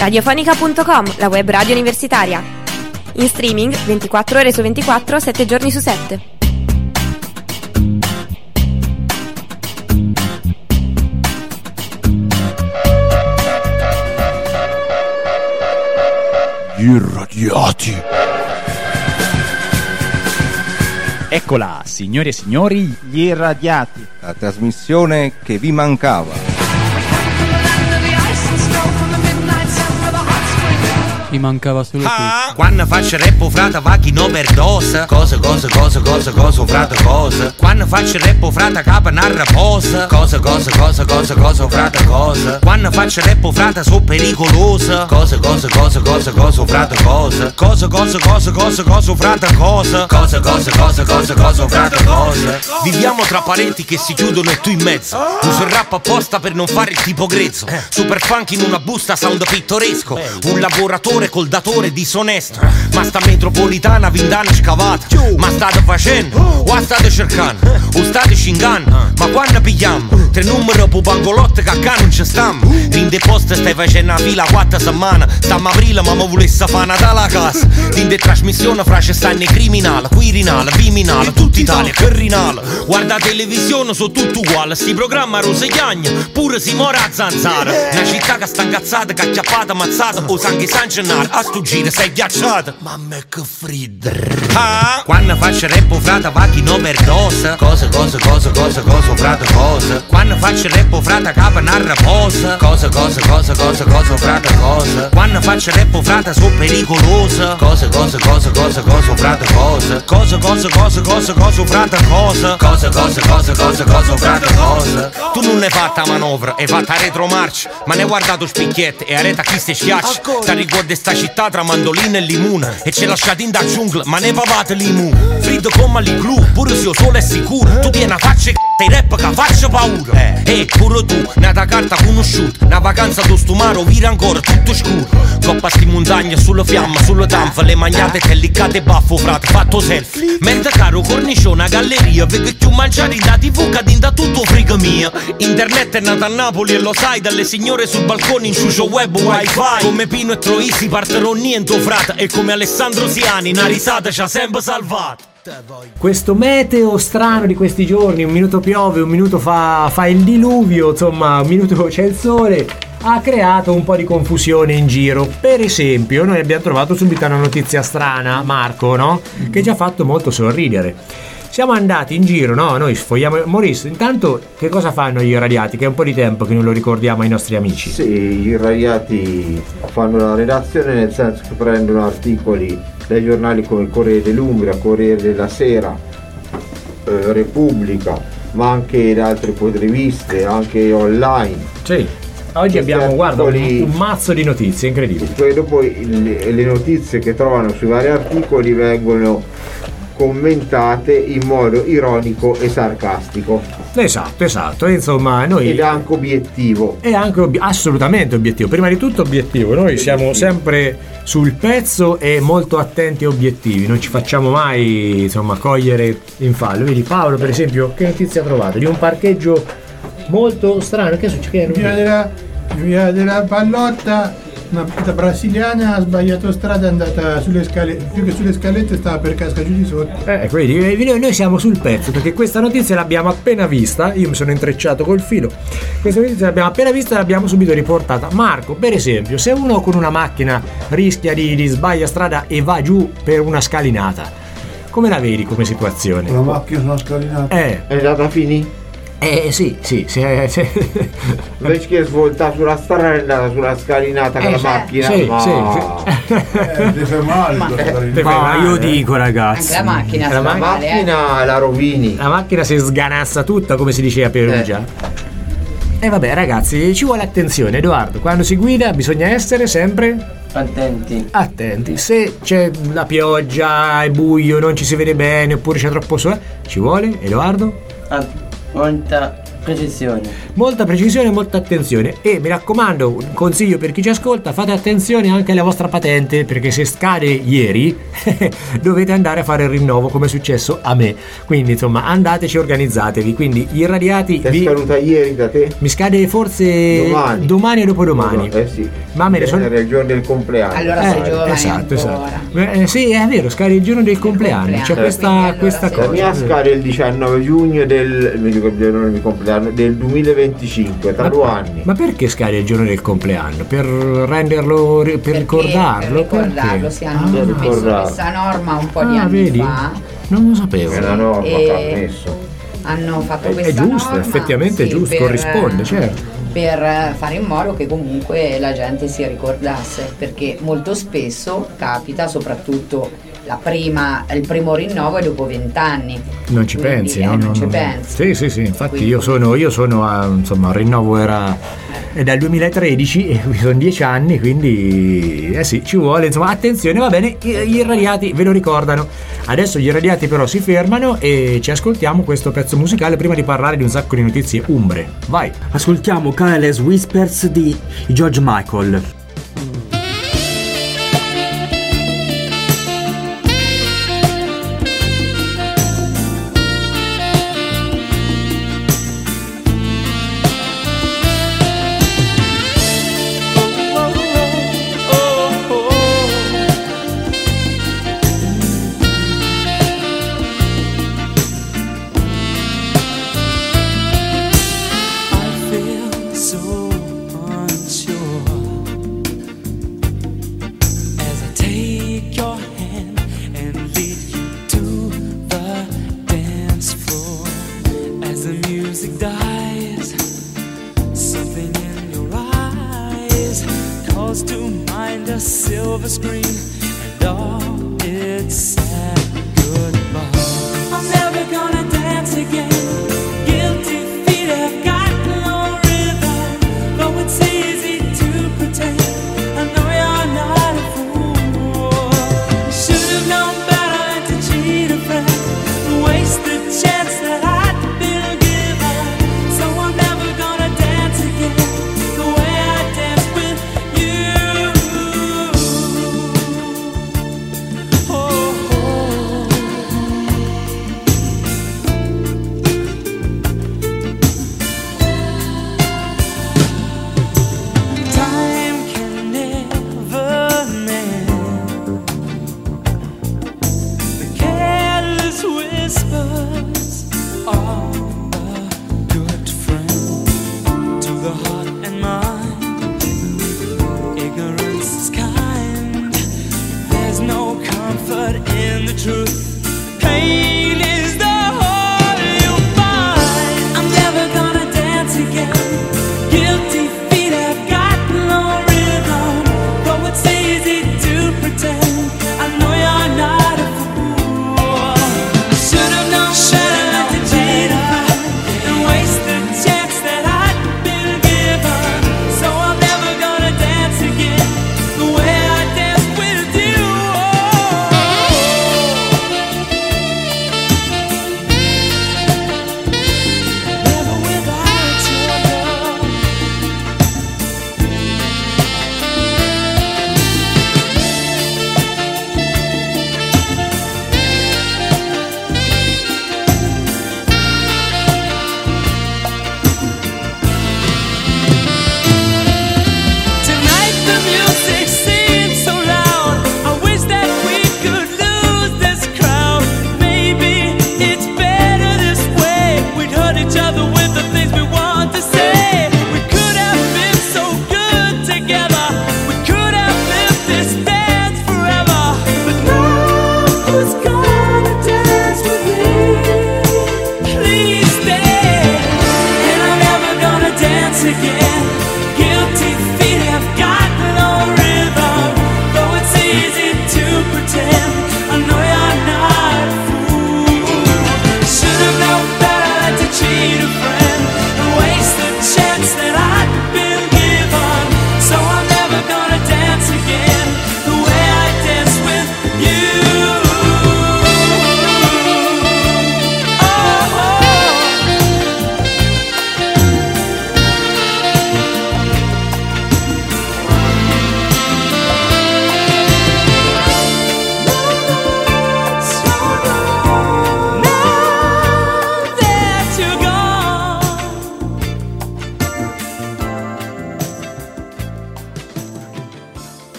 Radiofonica.com, la web radio universitaria. In streaming 24 ore su 24, 7 giorni su 7. Gli irradiati. Eccola, signore e signori, Gli irradiati, la trasmissione che vi mancava. Mi mancava solo questo. Quando faccio rap frata va chi non overdose. Cosa frata cosa. Quando faccio rap frata capa narra posa. Cosa frata cosa. Quando faccio rap frata so pericolosa. Cosa frata cosa. Cosa frata cosa. Cosa frata cosa. Viviamo tra parenti che si chiudono e tu in mezzo. Uso il rap apposta per non fare il tipo grezzo. Super funk in una busta sound pittoresco. Un lavoratore col datore disonesto. Ma sta metropolitana vindana scavata. Ma state facendo o state cercando o state scingando. Ma quando pigliamo tre numeri per bangolotte che a non ci stiamo. Rinde post stai facendo una fila 4 settimane. Stiamo a aprile ma mi volesse fare Natale a casa. Rinde trasmissione fra ci stanno i criminali, Quirinale, Viminale, tutta Italia, Quirinale. Guarda televisione sono tutto uguale. Sti programma Rosegagna pure si mora a zanzara. Una città che sta incazzata, che acchiappata, ammazzata. O sangue San Gennaro a sto giro sei ghiacciata. Mamma che freddo. Quando faccio rap frata va chi non overdose. Cosa frata cosa. Quando faccio rap frata capa narra posa. Cosa frata cosa. Quando faccio rap frata so pericolosa. Cosa frata cosa. Cosa frata cosa. Cosa frata cosa. Tu non hai fatta manovra, hai fatta retromarcia. Ma ne hai guardato spicchiette e areta chi ste schiacci. Ti ricordi sta città tra mandolina e limone. E ci lasciati in da giungla ma ne pavate limone. Friddo come l'iglu, pure se io solo è sicuro. Tu tieni a faccia e rap che faccia paura. E pure tu, nata carta conosciuta. Una vacanza do stumaro vira ancora tutto scuro. Coppa sti montagne sulla fiamma, sulla tanfa. Le magnate che liccate baffo frate, fatto selfie. Mentre caro cornicione a galleria. Vedo più mangiare in da tv che in da tutto friga mia. Internet è nata a Napoli e lo sai. Dalle signore sul balcone in ciucio web wifi. Come Pino e Troisi parterò niente frata. E come Alessandro Siani una risata ci ha sempre salvato. Questo meteo strano di questi giorni, un minuto piove, un minuto fa il diluvio, insomma un minuto c'è il sole, ha creato un po' di confusione in giro. Per esempio noi abbiamo trovato subito una notizia strana, Marco, no? Che ci ha fatto molto sorridere. Siamo andati in giro, no? Noi sfogliamo. Maurice, intanto che cosa fanno gli irradiati? Che è un po' di tempo che non lo ricordiamo ai nostri amici. Sì, gli irradiati fanno la redazione, nel senso che prendono articoli dai giornali come il Corriere dell'Umbria, Corriere della Sera, Repubblica, ma anche da altre riviste, anche online. Sì. Oggi abbiamo, guarda, un mazzo di notizie, incredibili. Poi dopo le notizie che trovano sui vari articoli vengono commentate in modo ironico e sarcastico. Esatto, insomma noi. Ed è anche obiettivo. È anche assolutamente obiettivo. Prima di tutto obiettivo. Noi siamo sempre sul pezzo e molto attenti e obiettivi. Non ci facciamo mai, insomma, cogliere in fallo. Vedi Paolo, per esempio, che notizia ha trovato? Di un parcheggio molto strano. Che succede? Via della Pallotta. Una brasiliana ha sbagliato strada, è andata sulle scale, più che sulle scalette stava per cascare giù di sotto. Quindi noi siamo sul pezzo, perché questa notizia l'abbiamo appena vista. Io mi sono intrecciato col filo. Questa notizia l'abbiamo appena vista e l'abbiamo subito riportata. Marco, per esempio, se uno con una macchina rischia di sbaglia strada e va giù per una scalinata, come la vedi come situazione? Una macchina su una scalinata? È andata a finire? Sì. Invece che svoltare sulla strada è andata sulla scalinata con la macchina. Ti fai male. Ma io dico, ragazzi, anche la macchina la rovini. La macchina si sganassa tutta, come si diceva a Perugia. E vabbè, ragazzi, ci vuole attenzione, Edoardo. Quando si guida bisogna essere sempre attenti. Se c'è la pioggia, è buio, non ci si vede bene, oppure c'è troppo sole, ci vuole, Edoardo? Molta Molta precisione e molta attenzione. E mi raccomando, un consiglio per chi ci ascolta: fate attenzione anche alla vostra patente, perché se scade ieri dovete andare a fare il rinnovo, come è successo a me. Quindi insomma, andateci, organizzatevi. Quindi gli irradiati è scaduta ieri da te? Mi scade forse domani e dopodomani. Sì. Ma me ne sono... Era il giorno del compleanno. Allora sei giovane. Esatto. Sì, è vero, scade il giorno del compleanno. C'è questa cosa. La mia scade il 19 giugno del compleanno del 2025, tra 2 anni. Ma perché scade il giorno del compleanno? Per renderlo, per ricordarlo? Per ricordarlo, si hanno messo questa norma un po' di anni fa. Non lo sapevo. È una norma che ha messo. Hanno fatto questa è giusto, norma, effettivamente è giusto, corrisponde, certo. Per fare in modo che comunque la gente si ricordasse, perché molto spesso capita, soprattutto il primo rinnovo è dopo 20 anni. Non ci pensi, no? Non ci pensi. Sì, infatti quindi. io sono insomma, il rinnovo è dal 2013 e sono 10 anni, quindi sì, ci vuole, insomma, attenzione, va bene, gli irradiati ve lo ricordano. Adesso gli irradiati però si fermano e ci ascoltiamo questo pezzo musicale prima di parlare di un sacco di notizie umbre. Vai. Ascoltiamo Careless Whispers di George Michael.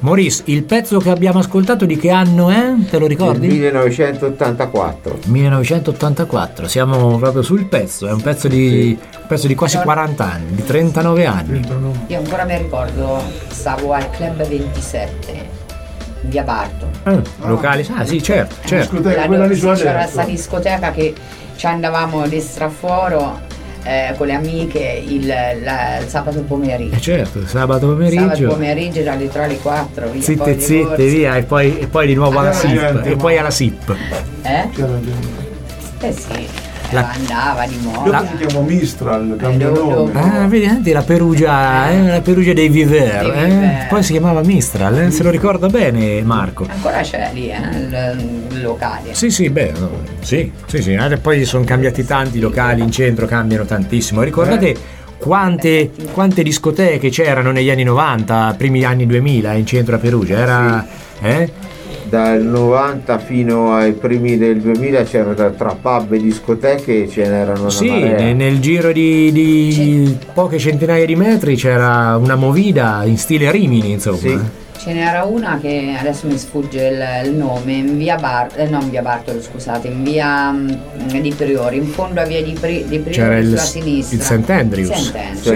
Maurice, il pezzo che abbiamo ascoltato di che anno è? Te lo ricordi? 1984. 1984, siamo proprio sul pezzo, è un pezzo di quasi 40 anni, di 39 anni. Io ancora mi ricordo, stavo al Club 27 in via Barto. Locali, sì, certo. C'era questa discoteca che ci andavamo all'estraforo con le amiche il sabato pomeriggio. Certo, sabato pomeriggio dalle 3 alle 4. Via, zitte via e poi di nuovo alla SIP. E poi alla SIP. Sì. Andava di moda. Dopo si chiamò Mistral, cambia nome. Vedi, la Perugia dei Viver. Poi si chiamava Mistral, se lo ricorda bene Marco. Ancora c'è lì il locale. Sì, beh, no. Sì. Poi sono cambiati tanti locali in centro, cambiano tantissimo. Ricordate quante discoteche c'erano negli anni 90, primi anni 2000 in centro a Perugia? Era Dal 90 fino ai primi del 2000 c'erano tra pub e discoteche, ce n'erano una marea. Nel giro di poche centinaia di metri c'era una movida in stile Rimini, insomma. Sì. Ce n'era una che adesso mi sfugge il nome, in via Bartolo, scusate, in via di Priori, in fondo a via di Priori c'era sulla sinistra. Il St. Andrews.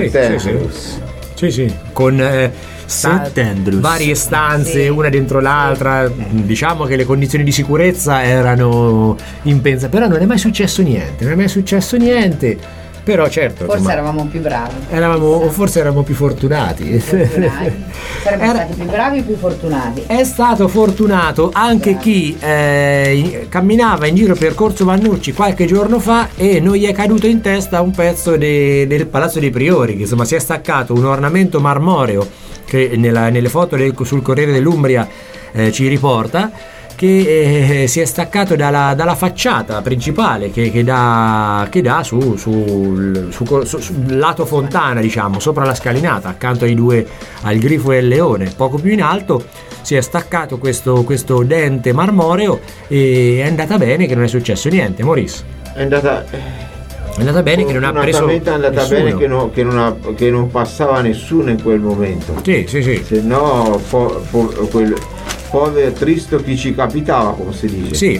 Sì. Con varie stanze, una dentro l'altra. Diciamo che le condizioni di sicurezza erano impensabili, però non è mai successo niente. Però certo, forse eravamo più bravi. Forse eravamo più fortunati. Saremmo stati più bravi e più fortunati. È stato fortunato anche chi camminava in giro per Corso Vannucci qualche giorno fa e non gli è caduto in testa un pezzo del Palazzo dei Priori, che insomma si è staccato un ornamento marmoreo che nelle foto sul Corriere dell'Umbria ci riporta, che si è staccato dalla facciata principale che dà sul lato fontana, diciamo, sopra la scalinata, accanto al Grifo e al Leone. Poco più in alto si è staccato questo dente marmoreo e è andata bene che non è successo niente. Maurice, è andata bene che non ha preso è andata nessuno. bene che non passava nessuno in quel momento. Sì. Se no povero tristo chi ci capitava, come si dice. Sì,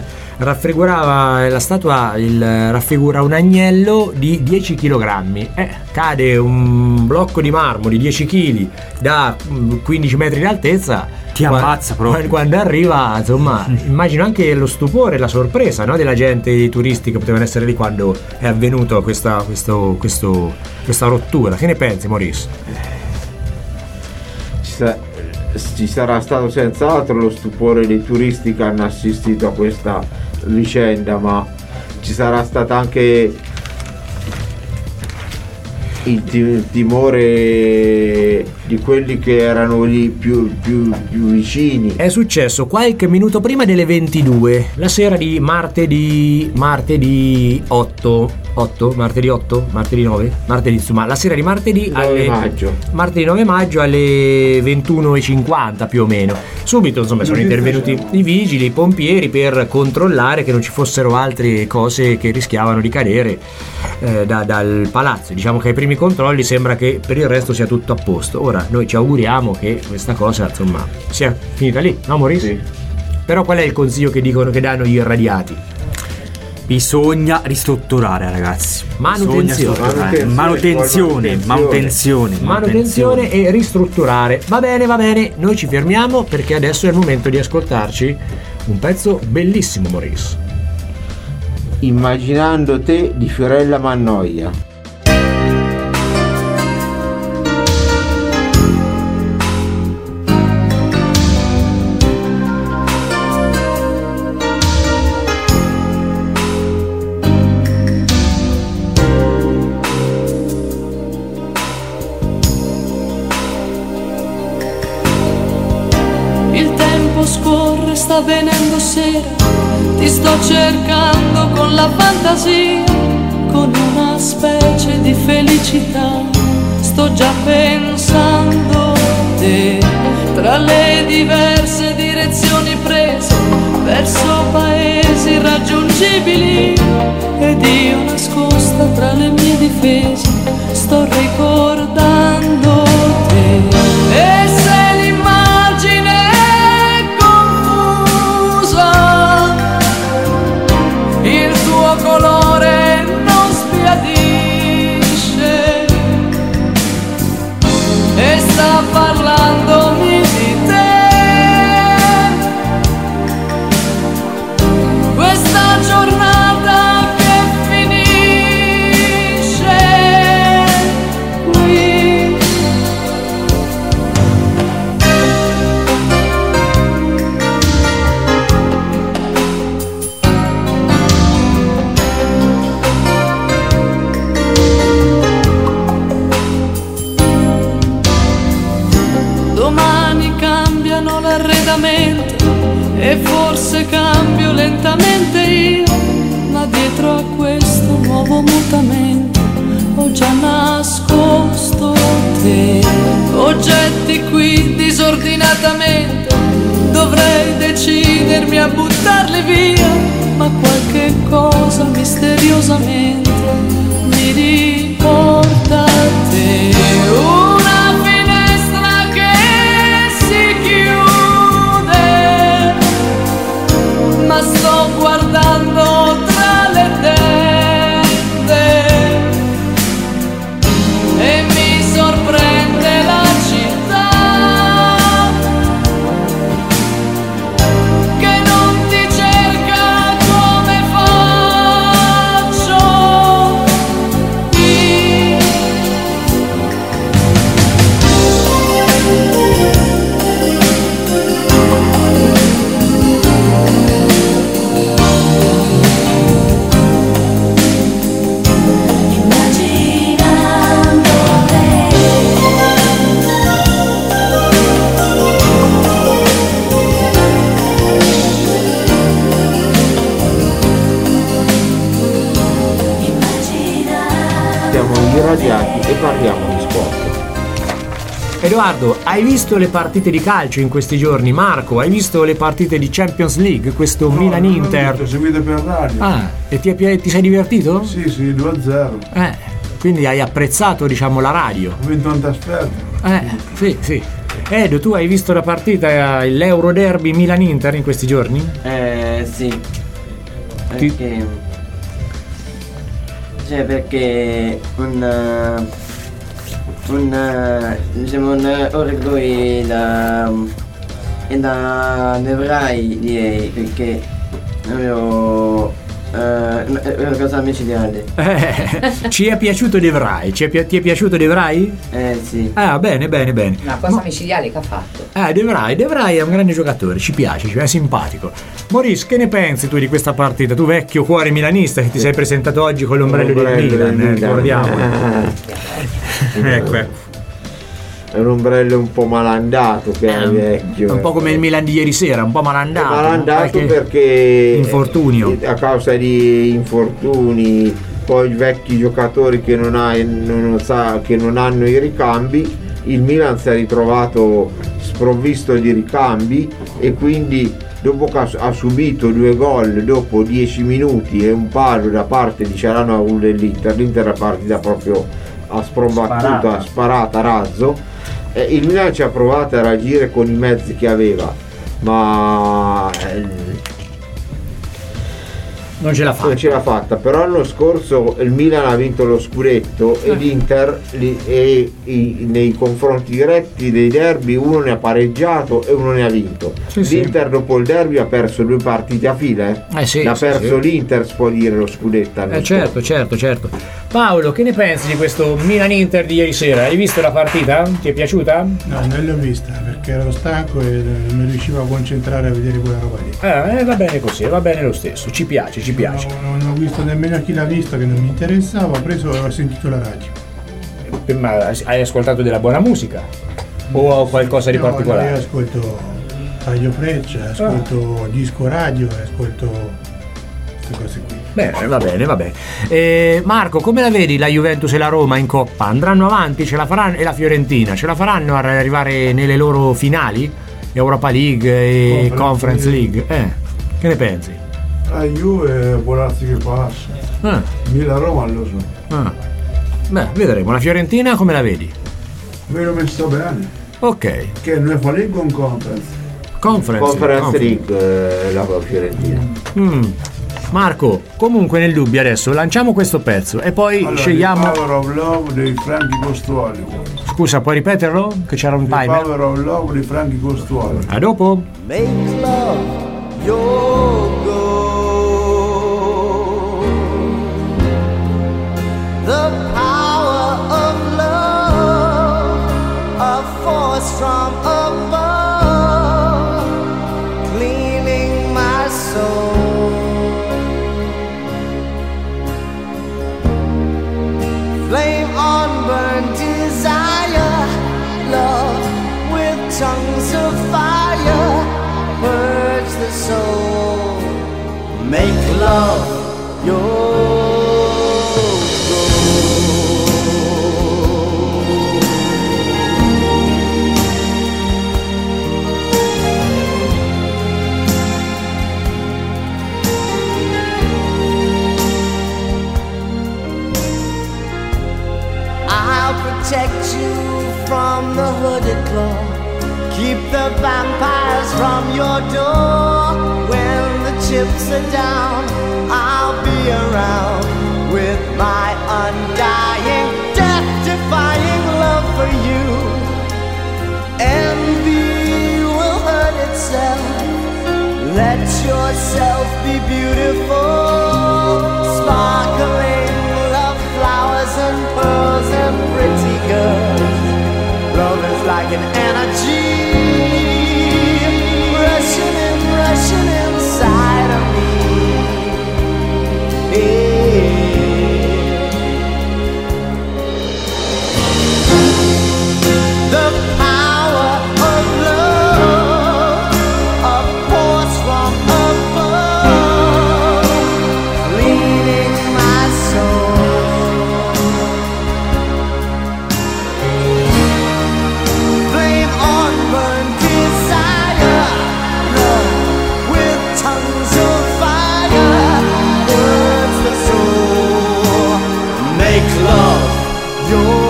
la statua raffigura un agnello di 10 kg. Cade un blocco di marmo di 10 kg da 15 metri di altezza, ti ammazza proprio. Quando arriva, insomma, immagino anche lo stupore, la sorpresa, no, della gente, dei turisti che potevano essere lì quando è avvenuto questa rottura. Che ne pensi, Maurice? Ci sarà stato senz'altro lo stupore dei turisti che hanno assistito a questa vicenda, ma ci sarà stato anche il timore di quelli che erano lì più vicini. È successo qualche minuto prima delle 22, la sera di martedì 9, insomma, la sera di martedì 9 maggio alle 21:50 più o meno. Subito, insomma, sono intervenuti i vigili, i pompieri, per controllare che non ci fossero altre cose che rischiavano di cadere dal palazzo. Diciamo che ai primi controlli sembra che per il resto sia tutto a posto. Ora noi ci auguriamo che questa cosa, insomma, sia finita lì, no, Maurice? Sì. Però qual è il consiglio che danno gli irradiati? Bisogna ristrutturare, ragazzi. Manutenzione e ristrutturare. Va bene, noi ci fermiamo perché adesso è il momento di ascoltarci un pezzo bellissimo, Maurice. Immaginando te di Fiorella Mannoia. Sta venendo sera, ti sto cercando con la fantasia, con una specie di felicità. Sto già pensando a te, tra le diverse direzioni prese verso paesi irraggiungibili, ed io nascosta tra le mie difese sto ricordando te. E se l'immagine discretamente e forse cambio lentamente io, ma dietro a questo nuovo mutamento ho già nascosto te. Oggetti qui disordinatamente, dovrei decidermi a buttarli via, ma qualche cosa misteriosamente mi riporta a te. Una finestra che si chiude, ma sto guardando tra le tende e mi sorprende la città che non ti cerca come faccio io. Siamo irradiati e parliamo di sport. Edoardo, hai visto le partite di calcio in questi giorni? Marco, hai visto le partite di Champions League? Questo Milan-Inter? Ho seguito per radio. Ah, e ti sei divertito? Sì, 2-0. Quindi hai apprezzato, diciamo, la radio. Ho vinto un trasferta. Sì. Edo, tu hai visto la partita, l'Euro Derby Milan-Inter in questi giorni? Sì. Perché un orgoglio da Devrai, direi, perché avevo una cosa micidiale. Ci è piaciuto Devrai? Ti è piaciuto Devrai? Sì. Bene. Una cosa micidiale che ha fatto. Devrai è un grande giocatore, ci piace, è simpatico. Maurice, che ne pensi tu di questa partita? Tu vecchio cuore milanista che ti sei presentato oggi con l'ombrello del Milan, ricordiamo. Ecco. È un ombrello un po' malandato che è vecchio. Un po' come il Milan di ieri sera, un po' malandato. Malandato perché infortunio. A causa di infortuni, poi vecchi giocatori che non hanno i ricambi, il Milan si è ritrovato sprovvisto di ricambi e quindi dopo che ha subito 2 gol dopo 10 minuti e un palo da parte di Cialanoglu dell'Inter, l'Inter è partita proprio a sprombattuta, sparata a razzo. Il Milan ci ha provato a reagire con i mezzi che aveva, ma non ce l'ha fatta. Però l'anno scorso il Milan ha vinto lo scudetto e l'Inter nei confronti diretti dei derby uno ne ha pareggiato e uno ne ha vinto. L'Inter dopo il derby ha perso 2 partite a fila. L'ha perso l'Inter, si può dire, lo scudetto. Certo. Paolo, che ne pensi di questo Milan-Inter di ieri sera? Hai visto la partita? Ti è piaciuta? No, non l'ho vista perché ero stanco e non riuscivo a concentrare a vedere quella roba lì. Va bene così, va bene lo stesso, ci piace. Non ho visto nemmeno chi l'ha visto, che non mi interessava, ho sentito la radio. Ma hai ascoltato della buona musica? O qualcosa di particolare? Io ascolto Radio Freccia, ascolto Disco Radio, ascolto queste cose qui. Bene, va bene. Marco, come la vedi la Juventus e la Roma in Coppa? Andranno avanti? Ce la faranno? E la Fiorentina? Ce la faranno a arrivare nelle loro finali? Europa League e Conference League? Che ne pensi? La Juve può darsi che passa. Milan-Roma lo so. Vedremo. La Fiorentina come la vedi? Vedo messa bene. Ok. Che non è League con Conference League la Fiorentina. Marco, comunque nel dubbio adesso lanciamo questo pezzo e poi scegliamo The Power of Love dei Franchi Costuali. Scusa, puoi ripeterlo? Che c'era un timer. The Power of Love dei Franchi Costuali. A dopo. Make love your goal. The power of love, a force from above, cleaning my soul. Flame on burn desire, love with tongues of fire. love your protect you from the hooded claw. Keep the vampires from your door. When the chips are down, I'll be around with my undying, death-defying love for you. Envy will hurt itself. Let yourself be beautiful, sparkling love flowers and pearls and pretty girls. Love is like an energy rushing inside of me. The power of love, a force from above, leading my soul. Flame on burn desire, love with tongues of fire, burns the soul. Make love your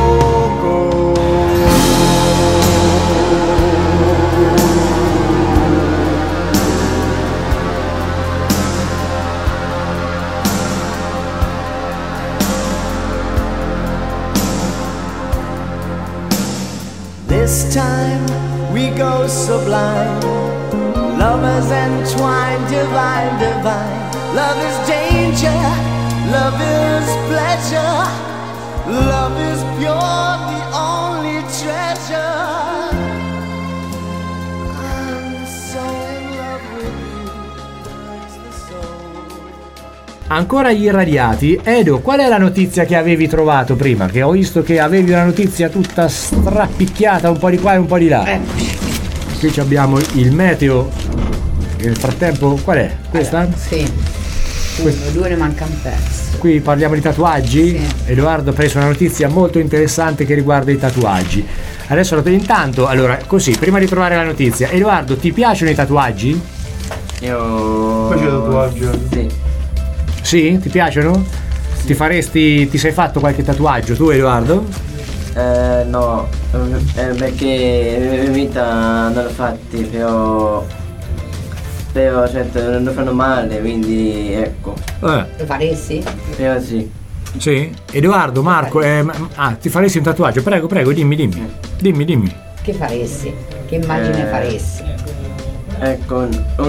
This time we go sublime, lovers entwined, divine, divine. Love is danger, love is pleasure, love is pure, the only treasure. I'm so in love with you, hurts the soul. Ancora gli irradiati. Edo, qual è la notizia che avevi trovato prima? Che ho visto che avevi una notizia tutta strappicchiata, un po' di qua e un po' di là. Qui abbiamo il meteo. Nel frattempo, qual è? Questa? Sì. Due ne manca un pezzo. Qui parliamo di tatuaggi. Sì. Edoardo ha preso una notizia molto interessante che riguarda i tatuaggi. Adesso intanto, allora, così, prima di trovare la notizia, Edoardo, ti piacciono i tatuaggi? Io faccio tatuaggi. Sì. Sì? Ti piacciono? Sì. Ti sei fatto qualche tatuaggio tu, Edoardo? No, perché in mia vita non l'ho fatti, però certo non fanno male, quindi ecco. Lo faresti? Però sì. Sì? Edoardo, Marco, ti faresti un tatuaggio? Prego, dimmi. Dimmi. Che faresti? Che immagine faresti? Ecco,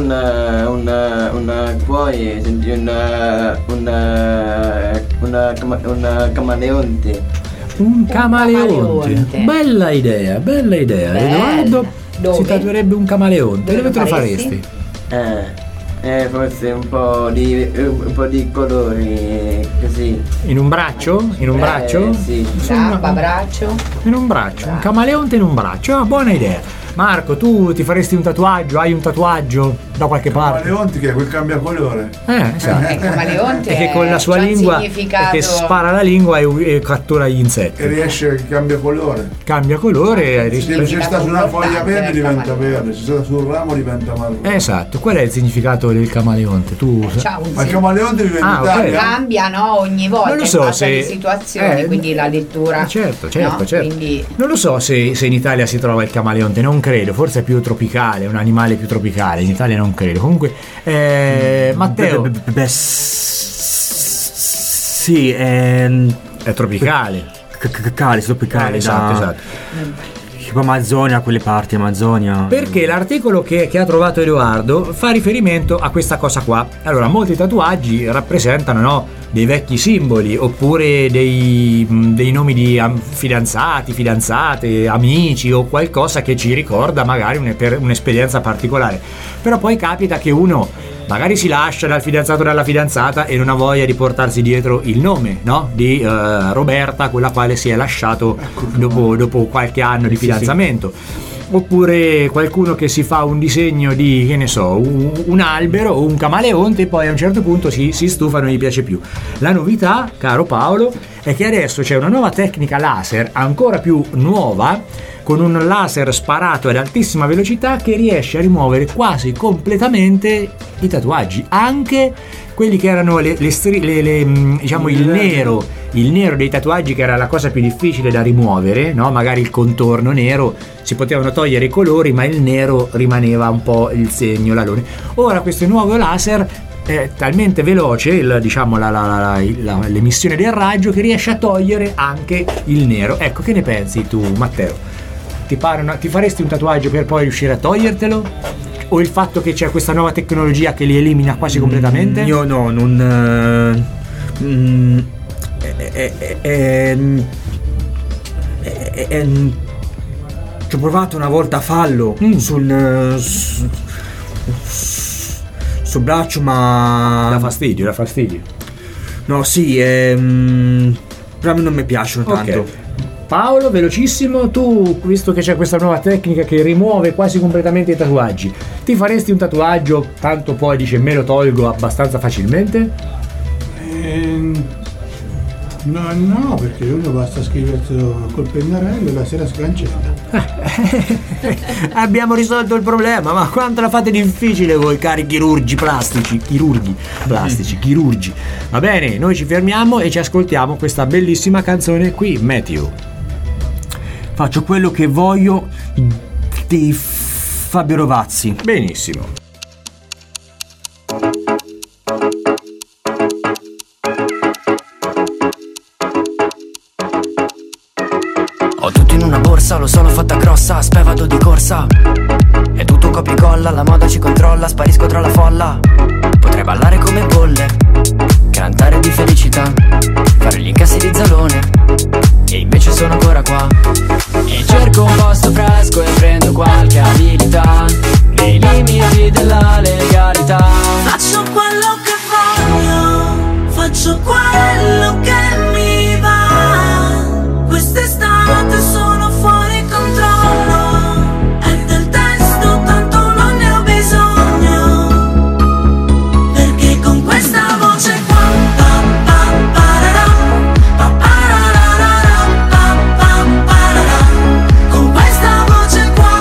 una cuore, una camaleonte. Un camaleonte. Bella idea. Edoardo si tatuerebbe un camaleonte. Dove te lo faresti? Forse un po' di colori così. In un braccio? Sì. Gamba, braccio? In un braccio, un camaleonte in un braccio, buona idea. Marco, tu ti faresti un tatuaggio? Hai un tatuaggio da qualche parte? Camaleonte, che è quel cambiacolore. Esatto. Il camaleonte e che con la sua lingua che spara la lingua e cattura gli insetti. E riesce che cambia colore. Se sta su una foglia verde diventa verde, se sta sul ramo diventa marrone. Esatto. Qual è il significato del camaleonte? Ma il camaleonte vive in Italia. Cambia, no? Ogni volta non lo so, passa di situazioni, quindi la lettura. Certo. Quindi... Non lo so se in Italia si trova il camaleonte, non credo, forse è più tropicale, un animale più tropicale, in Italia non credo. Comunque Matteo sì, è tropicale. Tropicale, esatto. Tipo Amazzonia, quelle parti, Amazzonia. Perché l'articolo che ha trovato Edoardo fa riferimento a questa cosa qua. Allora, molti tatuaggi rappresentano, no, dei vecchi simboli, oppure dei nomi di fidanzati, fidanzate, amici, o qualcosa che ci ricorda magari un'esperienza particolare. Però poi capita che uno magari si lascia dal fidanzato o dalla fidanzata e non ha voglia di portarsi dietro il nome, no? Di Roberta, quella quale si è lasciato dopo qualche anno di fidanzamento. oppure qualcuno che si fa un disegno di, che ne so, un albero o un camaleonte e poi a un certo punto si stufa e non gli piace più. La novità, caro Paolo, è che adesso c'è una nuova tecnica laser ancora più nuova, con un laser sparato ad altissima velocità che riesce a rimuovere quasi completamente i tatuaggi, anche quelli che erano diciamo il nero dei tatuaggi, che era la cosa più difficile da rimuovere, no? Magari il contorno nero, si potevano togliere i colori, ma il nero rimaneva un po' il segno, l'alone. Ora questo nuovo laser è talmente veloce, l'emissione del raggio, che riesce a togliere anche il nero. Ecco, che ne pensi tu, Matteo? Ti faresti un tatuaggio per poi riuscire a togliertelo? O il fatto che c'è questa nuova tecnologia che li elimina quasi completamente? Io no, non... ci ho provato una volta a farlo sul braccio, ma... Da fastidio. No, sì, però a me non mi piacciono tanto. Okay. Paolo, velocissimo, tu, visto che c'è questa nuova tecnica che rimuove quasi completamente i tatuaggi, ti faresti un tatuaggio, tanto poi dice me lo tolgo abbastanza facilmente? No, perché uno basta scriverlo col pennarello e la sera si cancella. Abbiamo risolto il problema, ma quanto la fate difficile voi, cari chirurgi. Va bene, noi ci fermiamo e ci ascoltiamo questa bellissima canzone qui, Matthew. Faccio quello che voglio di Fabio Rovazzi. Benissimo. Ho tutto in una borsa, lo so, l'ho fatta grossa, spevado di corsa. È tutto copia e incolla, la moda ci controlla, sparisco tra la folla. Potrei ballare come bolle, cantare di felicità, fare gli incassi di Zalone, e invece sono ancora qua. E cerco un posto fresco e prendo qualche abilità, nei limiti della legalità. Faccio quello che voglio, faccio quello che mi va. Quest'estate sono fuori controllo, è del testo tanto non ne ho bisogno, perché con questa voce qua con questa voce qua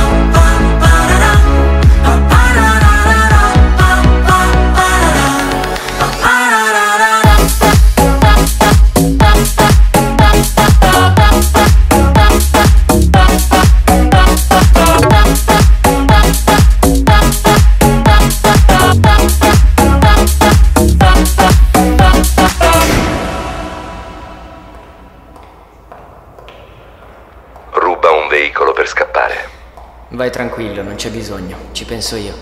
Ruba un veicolo per scappare. Vai tranquillo, non c'è bisogno, ci penso io.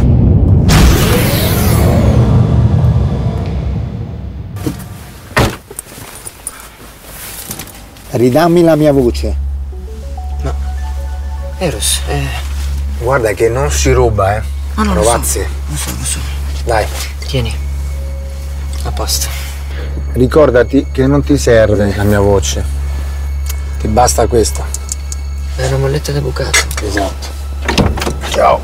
Ridammi la mia voce. Ma Eros, Guarda che non si ruba, Ah, no, Rovazzi. Lo so. Dai. Tieni. A posto. Ricordati che non ti serve la mia voce. Ti basta questa. È una molletta da bucato. Esatto. Ciao.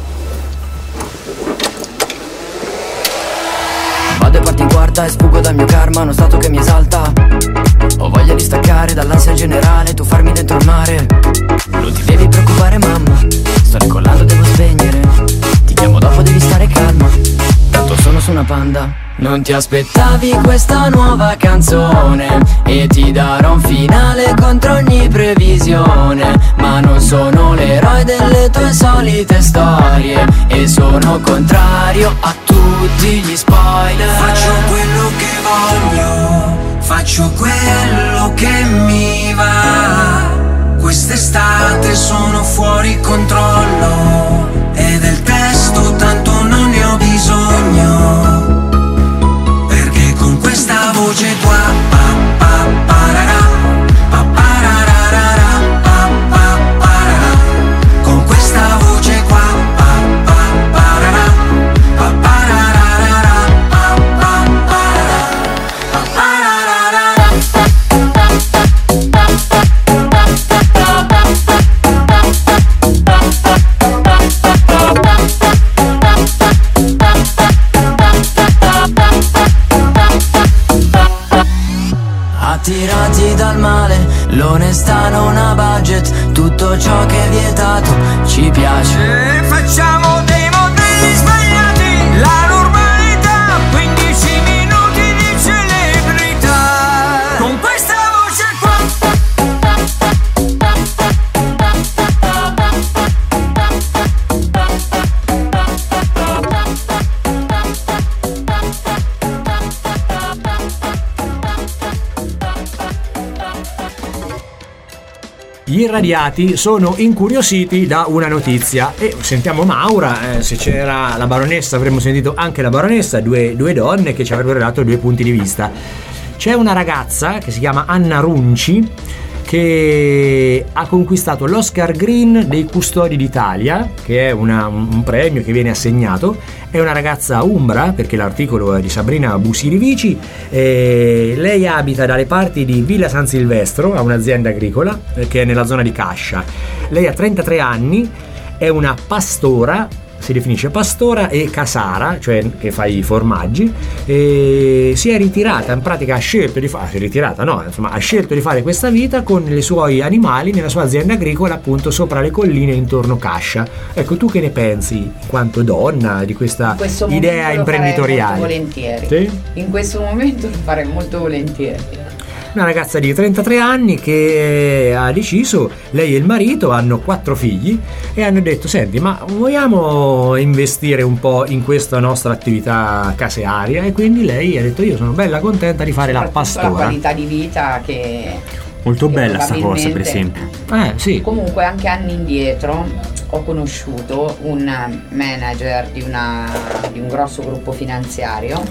Vado e parto in quarta e sfuggo dal mio karma, uno stato che mi esalta. Ho voglia di staccare dall'ansia generale, tu farmi dentro il mare. Non ti devi preoccupare mamma, sto decollando, devo spegnere. Ti chiamo dopo, devi stare calma, tanto sono su una Panda. Non ti aspettavi questa nuova canzone e ti darò un finale contro ogni previsione. Ma non sono l'eroe delle tue solite storie e sono contrario a tutti gli spoiler. Faccio quello che voglio, faccio quello che mi va. Quest'estate sono fuori controllo e del testo tanto non ne ho bisogno, perché con questa voce qua con questa voce qua tutto ciò che è vietato ci piace. Facciamo dei modelli sbagliati, la normalità, 15 minuti di celebrità. Con questa voce qua. Gli irradiati sono incuriositi da una notizia e sentiamo Maura, se c'era la baronessa avremmo sentito anche la baronessa, due donne che ci avrebbero dato due punti di vista. C'è una ragazza che si chiama Anna Runci che ha conquistato l'Oscar Green dei Custodi d'Italia, che è un premio che viene assegnato. È una ragazza umbra, perché l'articolo è di Sabrina Busirivici. Lei abita dalle parti di Villa San Silvestro, ha un'azienda agricola che è nella zona di Cascia. Lei ha 33 anni, è una pastora, si definisce pastora e casara, cioè che fa i formaggi, e si è ritirata, in pratica ha scelto di ha scelto di fare questa vita con i suoi animali nella sua azienda agricola, appunto sopra le colline intorno Cascia. Ecco, tu che ne pensi, in quanto donna, di questa idea imprenditoriale? Molto volentieri. Sì? In questo momento lo farei molto volentieri. Una ragazza di 33 anni che ha deciso, lei e il marito hanno 4 figli e hanno detto: senti, ma vogliamo investire un po' in questa nostra attività casearia? E quindi lei ha detto: io sono bella contenta di fare la pastora. La qualità di vita che molto che bella sta cosa, per esempio. Sì. Comunque anche anni indietro ho conosciuto un manager di un grosso gruppo finanziario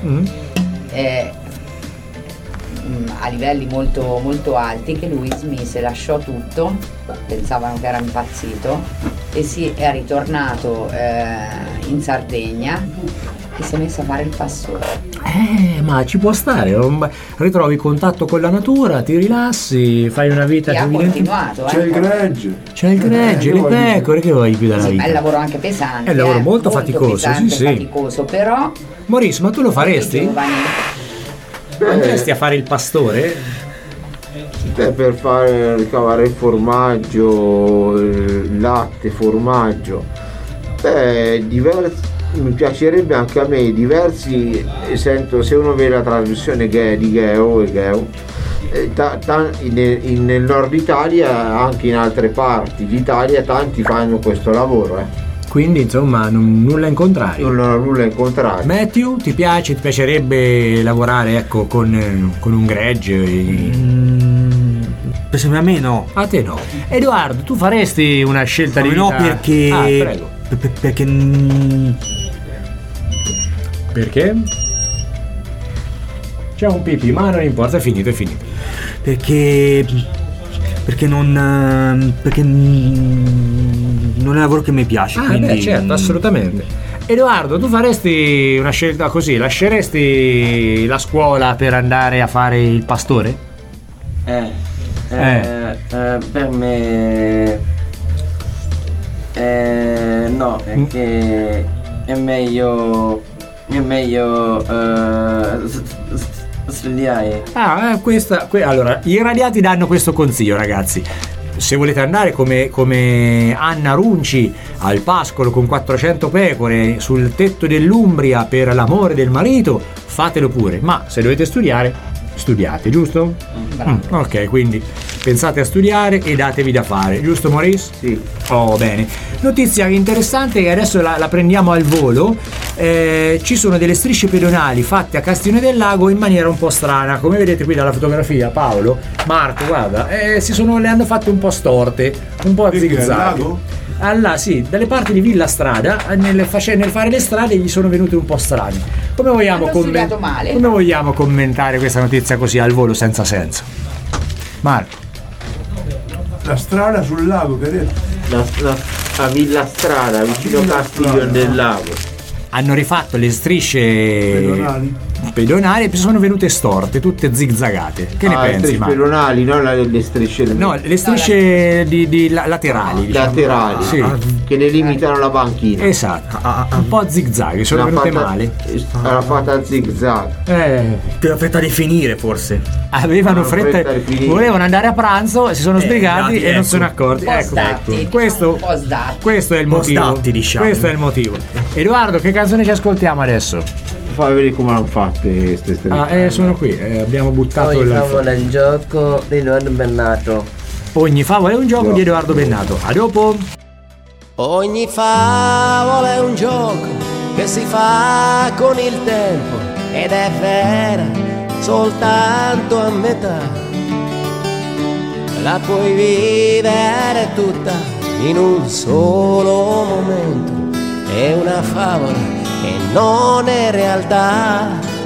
a livelli molto, molto alti, che lui smise, lasciò tutto, pensavano che era impazzito, e si è ritornato in Sardegna e si è messo a fare il pastore. Ma ci può stare, ritrovi contatto con la natura, ti rilassi, fai una vita che ha continuato. C'è il gregge, le pecore, che vuoi più dalla vita? È un lavoro anche pesante, è un lavoro molto faticoso, pesante, sì. faticoso, però Maurice, ma tu lo faresti? Andresti a fare il pastore? Per fare ricavare il formaggio, il latte, formaggio. Mi piacerebbe anche a me, diversi, sento, se uno vede la trasmissione di Geo nel nord Italia, anche in altre parti d'Italia, tanti fanno questo lavoro. Quindi insomma nulla in contrario. Non ho nulla in contrario. Matthew, ti piacerebbe lavorare, ecco, con un gregge? Per esempio a me no. A te no. Edoardo, tu faresti una scelta di vita? No, perché prego. Perché? C'è un pipì, ma non importa, è finito. Perché non è un lavoro che mi piace. Quindi... certo, assolutamente. Edoardo, tu faresti una scelta così? Lasceresti la scuola per andare a fare il pastore? Per me no, perché è meglio studiare. Allora, gli irradiati danno questo consiglio, ragazzi. Se volete andare come Anna Runci al pascolo con 400 pecore sul tetto dell'Umbria per l'amore del marito, fatelo pure, ma se dovete studiate, giusto? Ok, quindi pensate a studiare e datevi da fare, giusto Maurice? Sì. Oh, bene. Notizia interessante che adesso la prendiamo al volo. Ci sono delle strisce pedonali fatte a Castione del Lago in maniera un po' strana, come vedete qui dalla fotografia. Paolo, Marco, guarda, le hanno fatte un po' storte, un po' a zig-zag. Sì, dalle parti di Villa Strada, nel fare le strade gli sono venute un po' strane. Come vogliamo commentare questa notizia così al volo senza senso? Marco. La strada sul lago, che hai detto? A Villa Strada, vicino Castiglione del Lago. Hanno rifatto le strisce pedonali sono venute storte, tutte zigzagate. Che ne pensi? Pedonali, non le strisce. No, le strisce laterali. Diciamo. Laterali, sì. Che ne limitano la banchina. Esatto, un po' zigzag, sono venute male. Era fatta a zigzag. Per fretta di finire, forse. Avevano fretta, volevano andare a pranzo e si sono sbrigati e non sono accorti. Ecco, questo è il motivo. Diciamo. Questo è il motivo. Edoardo, che canzone ci ascoltiamo adesso? Fai vedere come l'hanno fatte queste sono qui, abbiamo buttato Ogni favola è un gioco di Edoardo Bennato. Ogni favola è un gioco di Edoardo Bennato. A dopo. Ogni favola è un gioco che si fa con il tempo ed è vera soltanto a metà. La puoi vivere tutta in un solo momento. È una favola e non è realtà.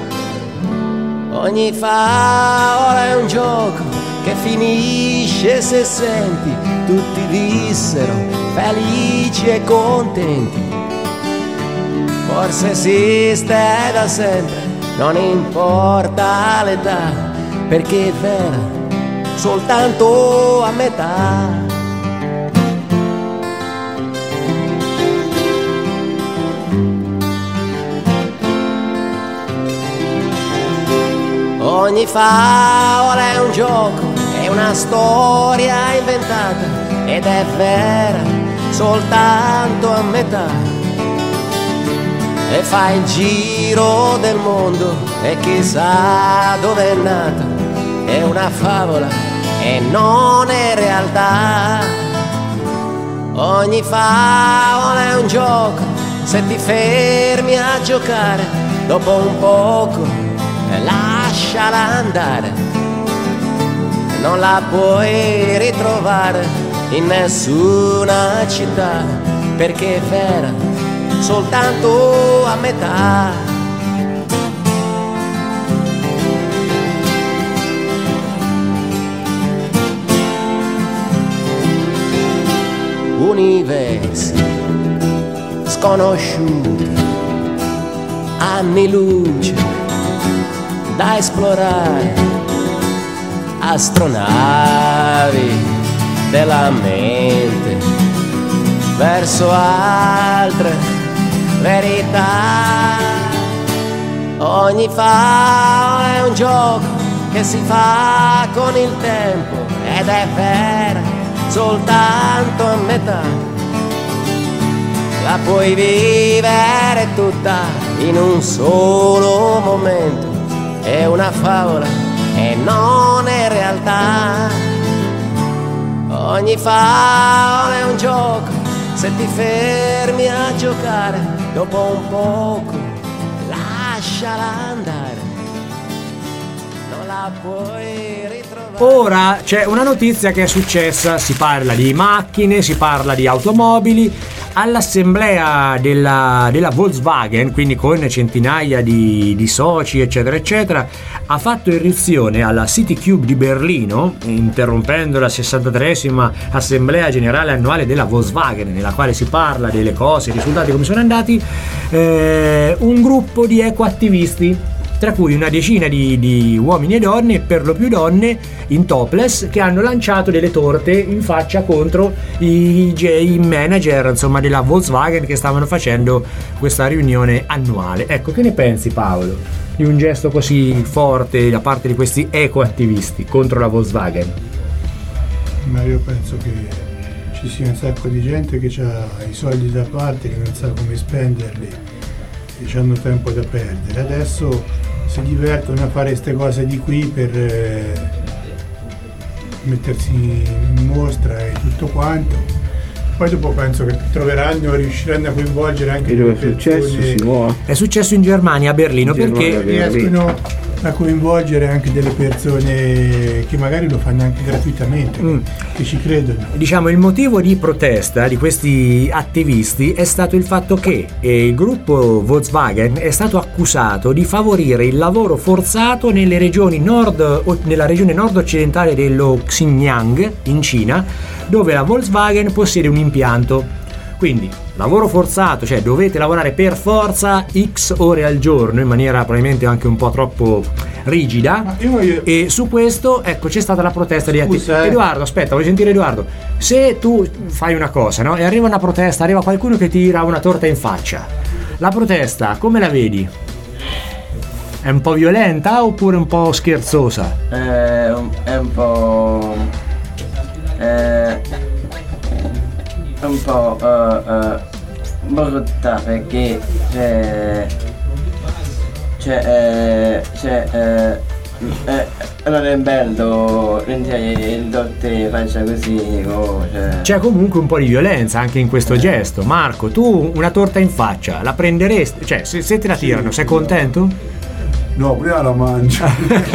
Ogni favola è un gioco che finisce se senti tutti vissero felici e contenti. Forse esiste da sempre, non importa l'età, perché è vera soltanto a metà. Ogni favola è un gioco, è una storia inventata ed è vera soltanto a metà. E fa il giro del mondo e chissà dove è nata. È una favola e non è realtà. Ogni favola è un gioco, se ti fermi a giocare, dopo un poco lasciala andare. Non la puoi ritrovare in nessuna città, perché è vera soltanto a metà. Universi sconosciuti, anni luce da esplorare, astronavi della mente verso altre verità. Ogni favola è un gioco che si fa con il tempo ed è vera soltanto a metà. La puoi vivere tutta in un solo momento. È una favola e non è realtà. Ogni favola è un gioco, se ti fermi a giocare, dopo un poco lasciala andare. Non la puoi ritrovare. Ora c'è una notizia che è successa, si parla di macchine, si parla di automobili. All'assemblea della Volkswagen, quindi con centinaia di soci eccetera eccetera, ha fatto irruzione alla City Cube di Berlino, interrompendo la 63esima assemblea generale annuale della Volkswagen, nella quale si parla delle cose, i risultati, come sono andati, un gruppo di ecoattivisti, tra cui una decina di uomini e donne, per lo più donne in topless, che hanno lanciato delle torte in faccia contro i manager, insomma, della Volkswagen, che stavano facendo questa riunione annuale. Ecco, che ne pensi, Paolo, di un gesto così forte da parte di questi ecoattivisti contro la Volkswagen? Ma io penso che ci sia un sacco di gente che ha i soldi da parte, che non sa come spenderli e hanno tempo da perdere. Adesso si divertono a fare queste cose di qui per mettersi in mostra e tutto quanto. Poi dopo penso che riusciranno a coinvolgere anche le persone. È successo in Germania, a Berlino, perché riescono a coinvolgere anche delle persone che magari lo fanno anche gratuitamente, che ci credono. Diciamo, il motivo di protesta di questi attivisti è stato il fatto che il gruppo Volkswagen è stato accusato di favorire il lavoro forzato nella regione nord-occidentale dello Xinjiang, in Cina, dove la Volkswagen possiede un impianto. Quindi lavoro forzato, cioè dovete lavorare per forza X ore al giorno in maniera probabilmente anche un po' troppo rigida. E su questo, ecco, c'è stata la protesta di Edoardo, aspetta, voglio sentire Edoardo. Se tu fai una cosa, no? E arriva una protesta, arriva qualcuno che ti tira una torta in faccia, la protesta come la vedi? È un po' violenta oppure un po' scherzosa? È un po'... brutta, perché non è bello il torte faccia così. C'è comunque un po' di violenza anche in questo gesto. Marco, tu una torta in faccia la prenderesti? Cioè, se te la tirano, sei contento? No, prima la mangio.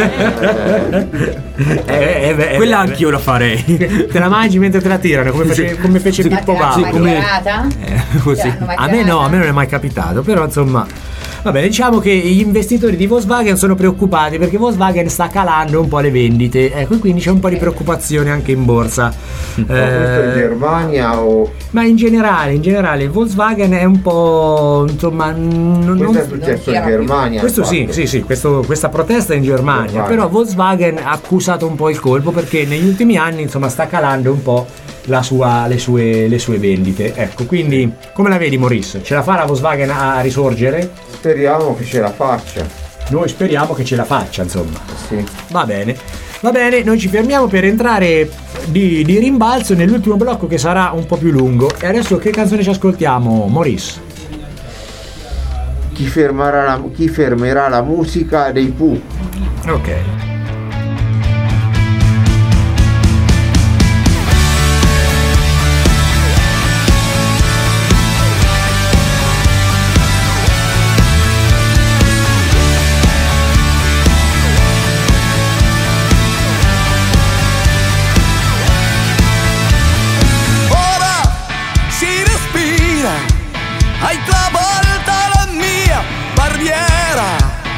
Quella anch'io la farei. Te la mangi mentre te la tirano, come fece Pippo Baudo. Così. A me non è mai capitato, però insomma. Vabbè, diciamo che gli investitori di Volkswagen sono preoccupati perché Volkswagen sta calando un po' le vendite, ecco, quindi c'è un po' di preoccupazione anche in borsa. Questo in Germania o... Ma in generale Volkswagen è un po', insomma, questo è successo in Germania. Questo sì, questa protesta è in Germania, però Volkswagen ha accusato un po' il colpo perché negli ultimi anni, insomma, sta calando un po' le sue vendite, ecco. Quindi come la vedi, Maurice? Ce la fa la Volkswagen a risorgere? Speriamo che ce la faccia. Noi speriamo che ce la faccia, insomma. Sì. Va bene, noi ci fermiamo per entrare di rimbalzo nell'ultimo blocco che sarà un po' più lungo. E adesso che canzone ci ascoltiamo, Maurice? Chi fermerà la musica dei Pooh. Ok. Hai travolto la mia barriera,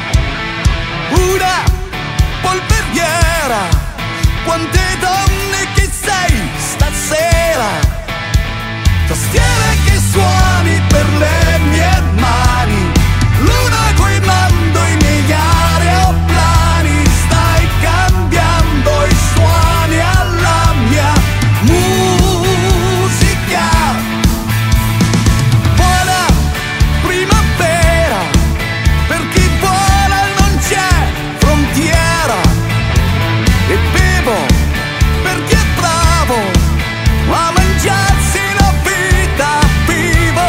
una polveriera. Quante donne che sei stasera, tastiere che suoni per le mie mani, luna coi mando i miei aeroplani. Stai cambiando i suoni alla mia musica. E bevo perché è bravo a mangiarsi la vita, vivo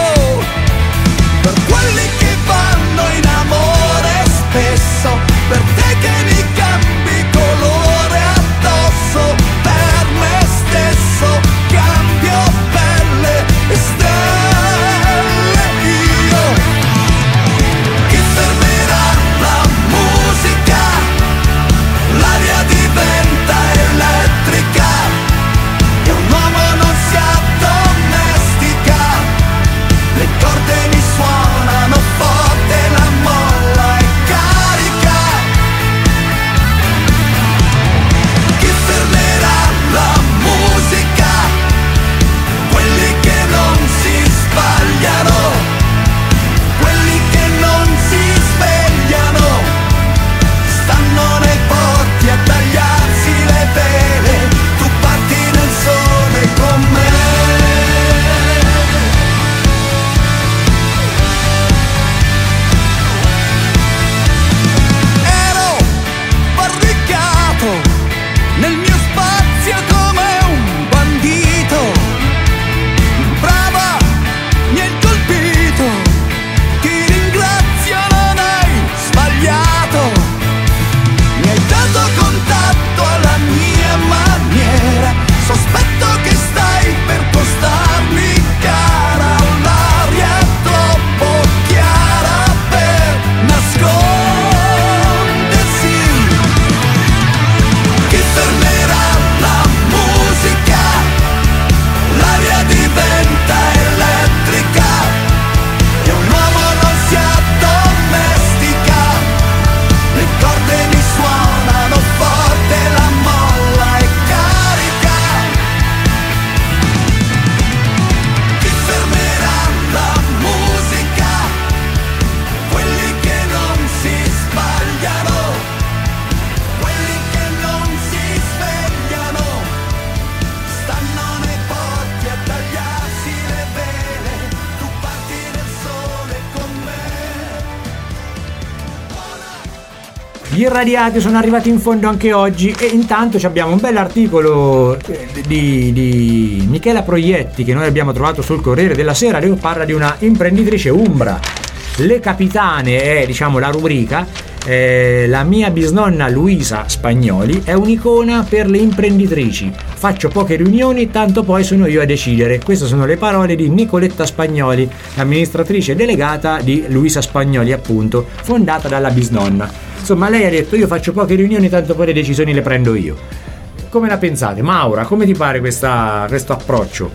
Gli irradiati sono arrivati in fondo anche oggi e intanto abbiamo un bell'articolo di Michela Proietti che noi abbiamo trovato sul Corriere della Sera, che parla di una imprenditrice umbra. Le capitane è, diciamo, la rubrica. La mia bisnonna Luisa Spagnoli è un'icona per le imprenditrici. Faccio poche riunioni, tanto poi sono io a decidere. Queste sono le parole di Nicoletta Spagnoli, l'amministratrice delegata di Luisa Spagnoli, appunto, fondata dalla bisnonna. Insomma, lei ha detto: io faccio poche riunioni, tanto poi le decisioni le prendo io. Come la pensate? Maura, come ti pare questo approccio?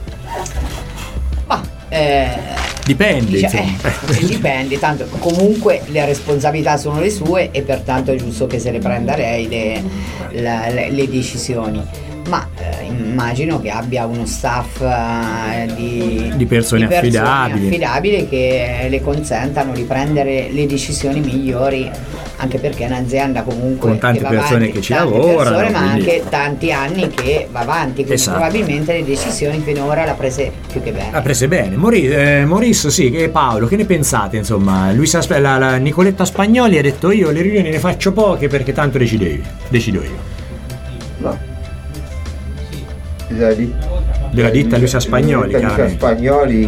Dipende, dipende, tanto comunque le responsabilità sono le sue e pertanto è giusto che se le prenda lei le decisioni. Ma immagino che abbia uno staff di persone affidabili che le consentano di prendere le decisioni migliori, anche perché è un'azienda comunque con tante persone che ci lavorano, ma anche tanti anni che va avanti, quindi probabilmente le decisioni finora l'ha prese più che bene. L'ha prese bene. Maurice, sì, che Paolo, che ne pensate? Insomma, la Nicoletta Spagnoli ha detto: io le riunioni ne faccio poche perché tanto decido io. No. Della ditta Luisa Spagnoli, Luisa Spagnoli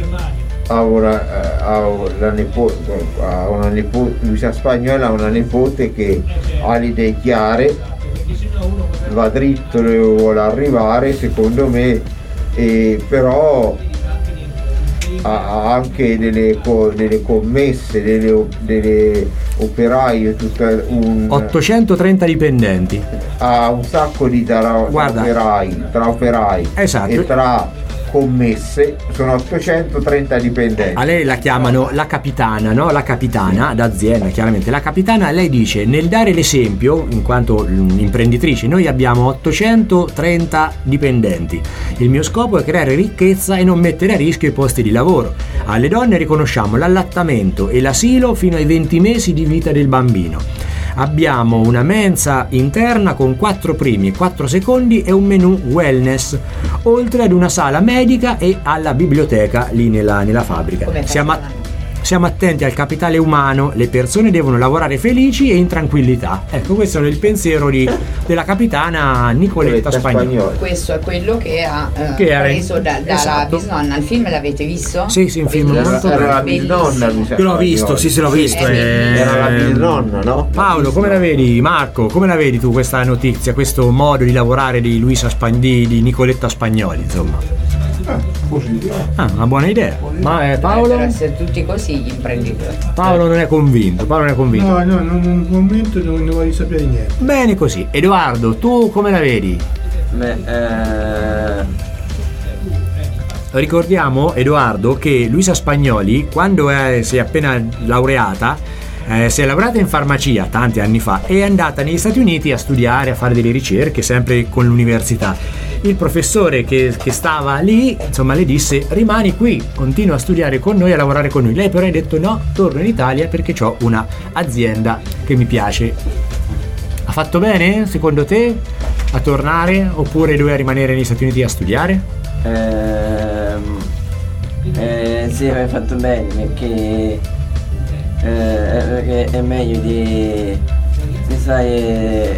Luisa Spagnoli ha una nipote che ha le idee chiare, va dritto dove vuole arrivare, secondo me, però ha anche delle commesse, delle operai, 830 dipendenti, ha un sacco di tra operai esatto. E tra commesse sono 830 dipendenti. A lei la chiamano la capitana, no? La capitana d'azienda, chiaramente. La capitana, lei dice, nel dare l'esempio, in quanto imprenditrice, noi abbiamo 830 dipendenti. Il mio scopo è creare ricchezza e non mettere a rischio i posti di lavoro. Alle donne riconosciamo l'allattamento e l'asilo fino ai 20 mesi di vita del bambino. Abbiamo una mensa interna con 4 primi e 4 secondi e un menù wellness, oltre ad una sala medica e alla biblioteca lì nella fabbrica. Siamo attenti al capitale umano, le persone devono lavorare felici e in tranquillità. Ecco, questo è il pensiero della capitana Nicoletta Spagnoli. Questo è quello che ha preso dalla bisnonna. Il film l'avete visto? Sì, un film molto bello. Era la bisnonna. Io l'ho visto, sì, l'ho visto. Era la bisnonna, no? Paolo, come la vedi? Marco, come la vedi tu questa notizia, questo modo di lavorare di di Nicoletta Spagnoli, insomma? Positivo. Una buona idea. Ma Paolo? Dovrebbero essere tutti così gli imprenditori. Paolo non è convinto. No, non convinto, non ne voglio sapere niente. Bene così. Edoardo, tu come la vedi? Ricordiamo, Edoardo, che Luisa Spagnoli, quando si è appena laureata, si è laureata in farmacia tanti anni fa e è andata negli Stati Uniti a studiare, a fare delle ricerche sempre con l'università. Il professore che stava lì, insomma, le disse: rimani qui, continua a studiare con noi, a lavorare con noi. Lei però ha detto: no, torno in Italia perché ho una azienda che mi piace. Ha fatto bene, secondo te, a tornare oppure doveva rimanere negli Stati Uniti a studiare? Sì, hai fatto bene perché è meglio di stare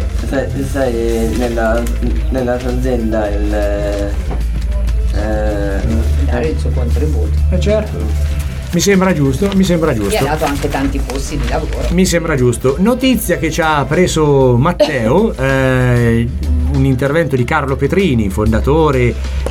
nella tua azienda dare il suo contributo. Certo. Mi sembra giusto. Gli ha dato anche tanti posti di lavoro. Mi sembra giusto. Notizia che ci ha preso Matteo, un intervento di Carlo Petrini, fondatore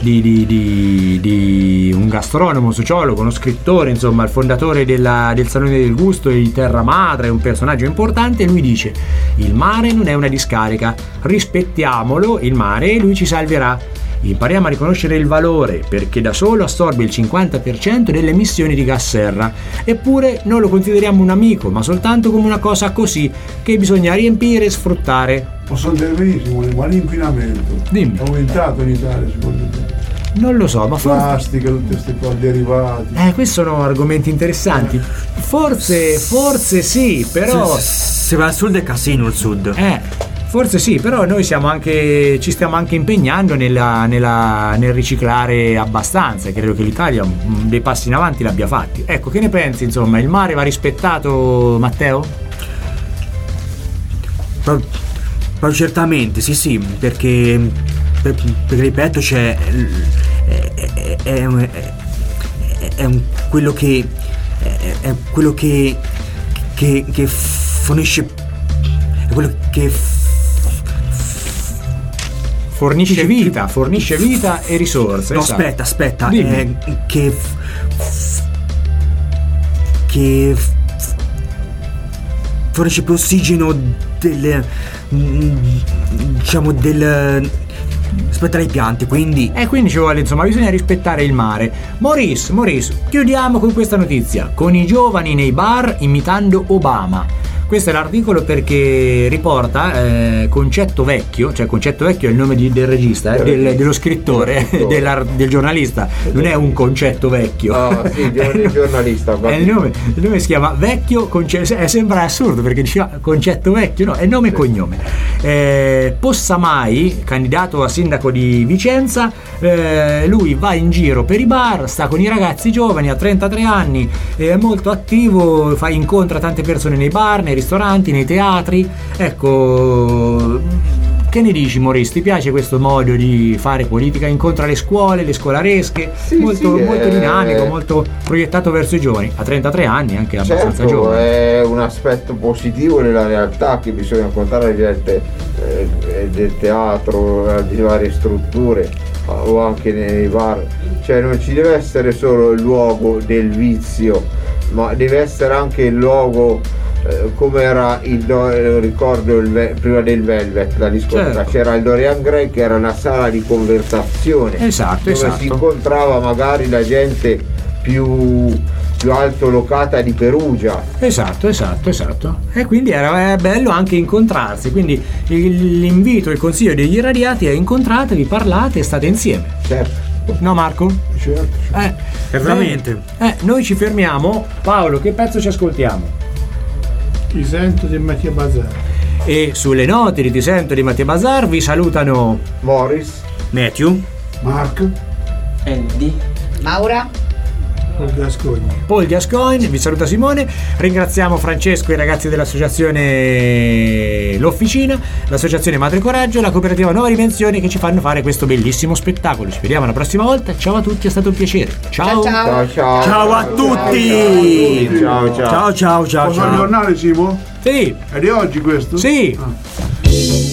di un gastronomo, un sociologo, uno scrittore, insomma, il fondatore del Salone del Gusto e di Terra Madre, è un personaggio importante. Lui dice: il mare non è una discarica, rispettiamolo il mare e lui ci salverà. Impariamo a riconoscere il valore perché da solo assorbe il 50% delle emissioni di gas serra. Eppure noi lo consideriamo un amico, ma soltanto come una cosa così che bisogna riempire e sfruttare. Posso dire benissimo, ma l'inquinamento è aumentato in Italia, secondo te? Non lo so, ma forse plastica, tutte queste cose derivati. Questi sono argomenti interessanti. Forse sì, però se va al sud è casino il sud. Forse sì, però noi ci stiamo anche impegnando nel riciclare abbastanza. Credo che l'Italia dei passi in avanti l'abbia fatti. Ecco, che ne pensi, insomma? Il mare va rispettato, Matteo? certamente, sì, perché ripeto, c'è quello che fornisce, è quello che fornisce vita e risorse. No, esatto. aspetta, che fornisce più ossigeno rispetto ai pianti, quindi ci vuole, insomma, bisogna rispettare il mare. Maurice, chiudiamo con questa notizia: con i giovani nei bar imitando Obama. Questo è l'articolo perché riporta Concetto Vecchio, cioè Concetto Vecchio è il nome del regista, dello scrittore, del giornalista, non è un concetto vecchio. Ah, sì, del giornalista. Il nome si chiama Vecchio sembra assurdo perché diceva Concetto Vecchio, no, è nome e cognome. Possamai, candidato a sindaco di Vicenza, lui va in giro per i bar, sta con i ragazzi giovani, ha 33 anni, è molto attivo, incontra tante persone nei bar, nei ristoranti, nei teatri. Ecco, che ne dici, Maurice? Ti piace questo modo di fare politica? Incontra le scuole, le scolaresche, molto dinamico, molto proiettato verso i giovani. A 33 anni, anche abbastanza giovane. È un aspetto positivo nella realtà che bisogna contare del teatro, di varie strutture o anche nei bar. Cioè non ci deve essere solo il luogo del vizio, ma deve essere anche il luogo come era ricordo prima del Velvet, la discoteca, certo. C'era il Dorian Gray che era una sala di conversazione, dove si incontrava magari la gente più altolocata di Perugia. Esatto. E quindi era bello anche incontrarsi, quindi l'invito, il consiglio degli irradiati è: incontratevi, parlate e state insieme. Certo. No, Marco? Certo. Veramente. Noi ci fermiamo. Paolo, che pezzo ci ascoltiamo? Ti sento di Mattia Bazar. E sulle note di Ti sento di Mattia Bazar vi salutano Maurice, Matthew, Mark, Andy, Maura, Paul Gascoigne, vi saluta Simone. Ringraziamo Francesco e i ragazzi dell'associazione L'Officina, l'associazione Madre Coraggio e la cooperativa Nuova Dimensioni che ci fanno fare questo bellissimo spettacolo. Ci vediamo la prossima volta. Ciao a tutti, è stato un piacere. Ciao a tutti. Ciao. Posso aggiornare, Simo? Sì. È di oggi questo? Sì.